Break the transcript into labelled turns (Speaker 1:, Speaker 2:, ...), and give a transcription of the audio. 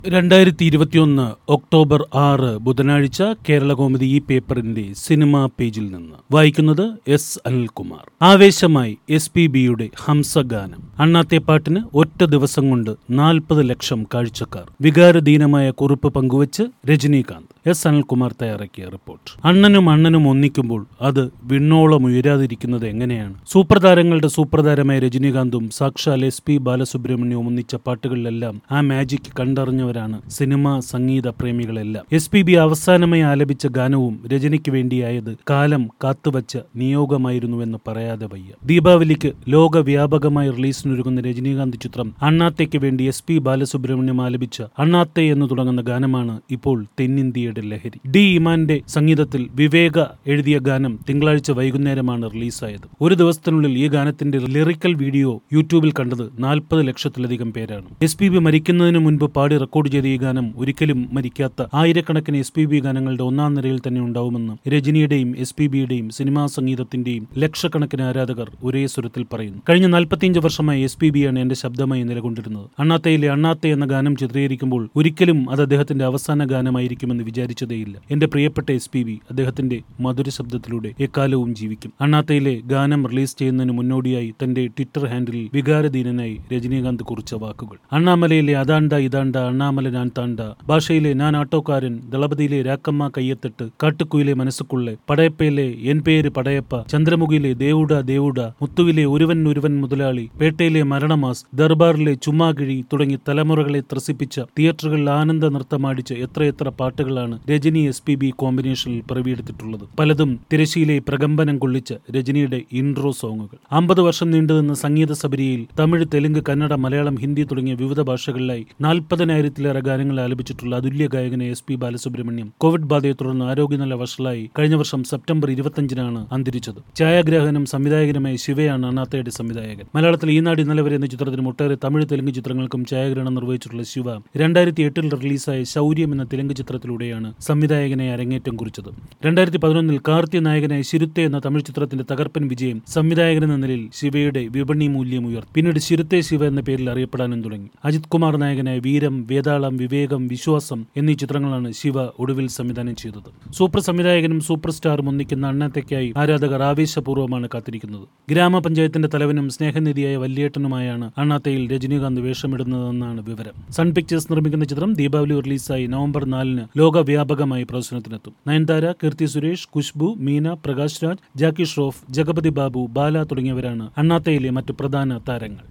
Speaker 1: 2021 October 6 ബുധനാഴ്ച കേരളകൗമുദി ഈ പേപ്പറിന്റെ സിനിമാ പേജിൽ നിന്ന് വായിക്കുന്നത് എസ് അനിൽകുമാർ. ആവേശമായി SPBയുടെ ഹംസഗാനം. അണ്ണാത്തെ പാട്ടിന് ഒറ്റ ദിവസം കൊണ്ട് 40 ലക്ഷം കാഴ്ചക്കാർ. വികാരധീനമായ കുറിപ്പ് പങ്കുവച്ച് രജനീകാന്ത്. എസ് അനിൽകുമാർ തയ്യാറാക്കിയ റിപ്പോർട്ട്. അണ്ണനും ഒന്നിക്കുമ്പോൾ അത് വിണ്ണോളം ഉയരാതിരിക്കുന്നത് എങ്ങനെയാണ്? സൂപ്രതാരങ്ങളുടെ സൂപ്രതാരമായ രജനീകാന്തും സാക്ഷാൽ SP ബാലസുബ്രഹ്മണ്യവും ഒന്നിച്ച പാട്ടുകളിലെല്ലാം ആ മാജിക് കണ്ടറിഞ്ഞവരാണ് സിനിമാ സംഗീത പ്രേമികളെല്ലാം. SPB അവസാനമായി ആലപിച്ച ഗാനവും രജനിക്ക് വേണ്ടിയായത് കാലം കാത്തുവച്ച നിയോഗമായിരുന്നുവെന്ന് പറയാതെ വയ്യ. ദീപാവലിക്ക് ലോകവ്യാപകമായി റിലീസിനൊരുങ്ങുന്ന രജനീകാന്ത് ചിത്രം അണ്ണാത്തേക്ക് വേണ്ടി SP ബാലസുബ്രഹ്മണ്യം ആലപിച്ച അണ്ണാത്തെ എന്ന് തുടങ്ങുന്ന ഗാനമാണ് ഇപ്പോൾ തെന്നിന്ത്യയുടെ ലഹരി. ഡി ഇമാന്റെ സംഗീതത്തിൽ വിവേക എഴുതിയ ഗാനം തിങ്കളാഴ്ച വൈകുന്നേരമാണ് റിലീസായത്. ഒരു ദിവസത്തിനുള്ളിൽ ഈ ഗാനത്തിന്റെ ലിറിക്കൽ വീഡിയോ യൂട്യൂബിൽ കണ്ടത് 40 ലക്ഷത്തിലധികം പേരാണ്. SPB മരിക്കുന്നതിന് മുൻപ് പാടി റെക്കോർഡ് ചെയ്ത ഈ ഗാനം ഒരിക്കലും മരിക്കാത്ത ആയിരക്കണക്കിന് SPB ഗാനങ്ങളുടെ ഒന്നാം നിരയിൽ തന്നെ ഉണ്ടാവുമെന്ന് രജനിയുടെയും SPBയുടെയും സിനിമാ സംഗീതത്തിന്റെയും ലക്ഷക്കണക്കിന് ആരാധകർ ഒരേ സ്വരത്തിൽ പറയുന്നു. കഴിഞ്ഞ 45 വർഷമായി SPBയാണ് എന്റെ ശബ്ദമായി നിലകൊണ്ടിരുന്നത്. അണ്ണാത്തയിലെ അണ്ണാത്തെ എന്ന ഗാനം ചിത്രീകരിക്കുമ്പോൾ ഒരിക്കലും അത് അദ്ദേഹത്തിന്റെ അവസാന ഗാനമായിരിക്കുമെന്ന് വിചാരിച്ചതേയില്ല. എന്റെ പ്രിയപ്പെട്ട SPB അദ്ദേഹത്തിന്റെ മധുര ശബ്ദത്തിലൂടെ എക്കാലവും ജീവിക്കും. അണ്ണാത്തയിലെ ഗാനം റിലീസ് ചെയ്യുന്നതിന് മുന്നോടിയായി തന്റെ ട്വിറ്റർ ഹാൻഡിലിൽ വികാരധീനനായി രജനീകാന്ത് കുറിച്ച വാക്കുകൾ: അണ്ണാമലയിലെ അതാണ്ട ഇതാണ്ട അണ്ണാമല ഞാൻ താണ്ട, ഭാഷയിലെ ഞാൻ ആട്ടോക്കാരൻ, ദളപതിയിലെ രാക്കമ്മ കയ്യെത്തിട്ട്, കാട്ടുക്കുയിലെ മനസ്സുക്കുള്ളെ, പടയപ്പയിലെ എൻ പേര് പടയപ്പ, ചന്ദ്രമുഖിയിലെ ദേവുട ദേവുട, മുത്തുവിലെ ഒരുവൻ മുതലാളി, പേട്ടയിലെ മരണമാസ്, ദർബാറിലെ ചുമ്മാകിഴി തുടങ്ങി തലമുറകളെ ത്രസിപ്പിച്ച, തിയേറ്ററുകളിൽ ആനന്ദ നൃത്തമാടിച്ച എത്രയെത്ര പാട്ടുകളാണ് രജനി SPB കോമ്പിനേഷനിൽ പിറവിയെടുത്തിട്ടുള്ളത്. പലതും തിരശ്ശീലെ പ്രകമ്പനം കൊള്ളിച്ച രജനിയുടെ ഇൻട്രോ സോങ്ങുകൾ. 50 വർഷം നീണ്ടുനിന്ന സംഗീത സബരിയിൽ തമിഴ്, തെലുങ്ക്, കന്നഡ, മലയാളം, ഹിന്ദി തുടങ്ങിയ വിവിധ ഭാഷകളിലായി 40,000-ലേറെ ഗാനങ്ങൾ ആലപിച്ചിട്ടുള്ള അതുല്യ ഗായകനെ SP ബാലസുബ്രഹ്മണ്യം കോവിഡ് ബാധയെ തുടർന്ന് ആരോഗ്യനില വഷളായി കഴിഞ്ഞ വർഷം സെപ്റ്റംബർ 25-നാണ് അന്തരിച്ചത്. ഛായാഗ്രാഹകനും സംവിധായകനുമായ ശിവയാണ് അണ്ണാത്തയുടെ സംവിധായകൻ. മലയാളത്തിൽ ഈനാട് ഇന്നലെ വരെ എന്ന ചിത്രത്തിനും ഒട്ടേറെ തമിഴ്, തെലുങ്ക് ചിത്രങ്ങൾക്കും ഛായാഗ്രഹണം നിർവഹിച്ചിട്ടുള്ള ശിവ 2008-ൽ റിലീസായ ശൗര്യം എന്ന തെലുങ്ക് ചിത്രത്തിലൂടെയാണ് സംവിധായകനെ അരങ്ങേറ്റം കുറിച്ചത്. 2011-ൽ കാർത്തി നായകനായ ശിരുത്തെ എന്ന തമിഴ് ചിത്രത്തിന്റെ തകർപ്പൻ വിജയം സംവിധായകനെന്ന നിലയിൽ ശിവയുടെ വിപണി മൂല്യം ഉയർത്തി. പിന്നീട് ശിരുത്തെ ശിവ എന്ന പേരിൽ അറിയപ്പെടാനും തുടങ്ങി. അജിത് കുമാർ നായകനായ വീരം, വേതാളം, വിവേകം, വിശ്വാസം എന്നീ ചിത്രങ്ങളാണ് ശിവ ഒടുവിൽ സംവിധാനം ചെയ്തത്. സൂപ്പർ സംവിധായകനും സൂപ്പർ സ്റ്റാറും ഒന്നിക്കുന്ന അണ്ണാത്തേക്കായി ആരാധകർ ആവേശപൂർവ്വമാണ് കാത്തിരിക്കുന്നത്. ഗ്രാമപഞ്ചായത്തിന്റെ തലവനും സ്നേഹനിധിയായ വല്യേട്ടനുമായാണ് അണ്ണാത്തയിൽ രജനീകാന്ത് വേഷമിടുന്നതെന്നാണ് വിവരം. സൺ പിക്ചേഴ്സ് നിർമ്മിക്കുന്ന ചിത്രം ദീപാവലി റിലീസായി നവംബർ 4-ന് ലോകവ്യാപകമായി പ്രദർശനത്തിനെത്തും. നയൻതാര, കീർത്തി സുരേഷ്, ഖുശ്ബു, മീന, പ്രകാശ് രാജ്, ജാക്കി ഷ്രോഫ്, ജഗപതി ബാബു, ബാല തുടങ്ങിയവരാണ് അണ്ണാത്തയിലെ മറ്റു പ്രധാന താരങ്ങൾ.